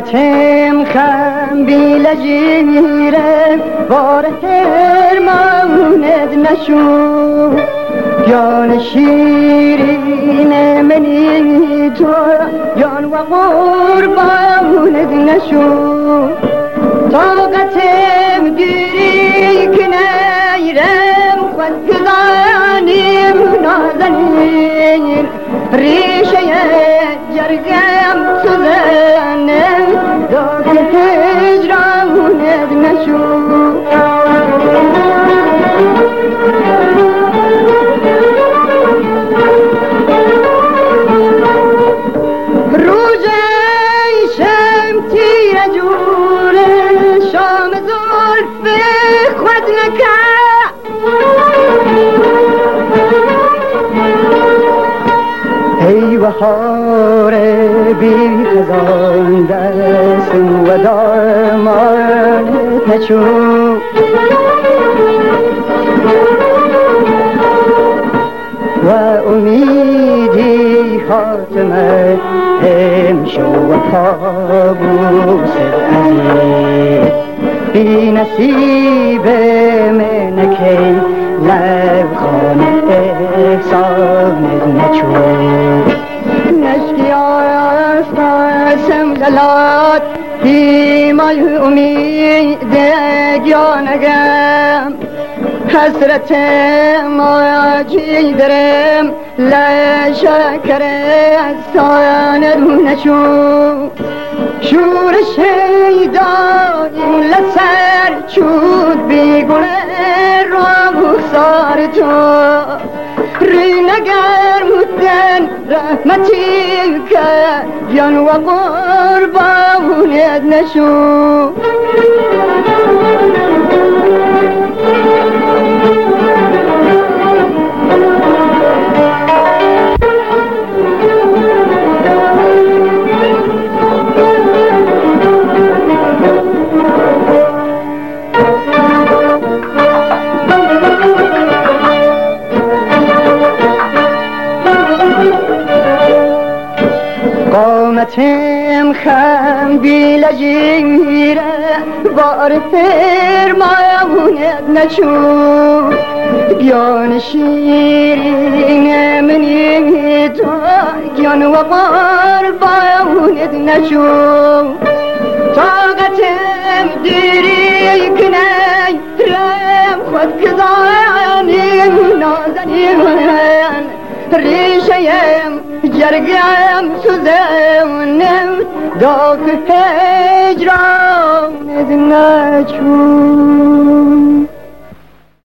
قامتم خم بیلجیره بار فرماند نشو جان شیرین منی تو جان و قربانت نشو طاقتم دیری که نیرم خود گذانیم نازنین ریشه جرگم سوزنم داخل هجرانت نشو بهار بی خزان دست و دامان نچو و امیدی خاتمه امشو و کابوس عزیز بی نصیب منکی لب خانه احسان نچو نشکی آستاسم للات دیمای امید جانگم حسرتم آجی درم لشکر ساند نشو شور شیدایم لسر چود بیگونه را بخسار تو رینگر مدن رحمتی که جان و قربانت نشو قامتم خم بیلجیره بار فرماند نچو جان شیرین منی تو جان و قربانت نشو طاقتم دیری کنی رم خود گذانیم نازنیم ریشهیم جرگم سوزنم داخل هجرانت نچون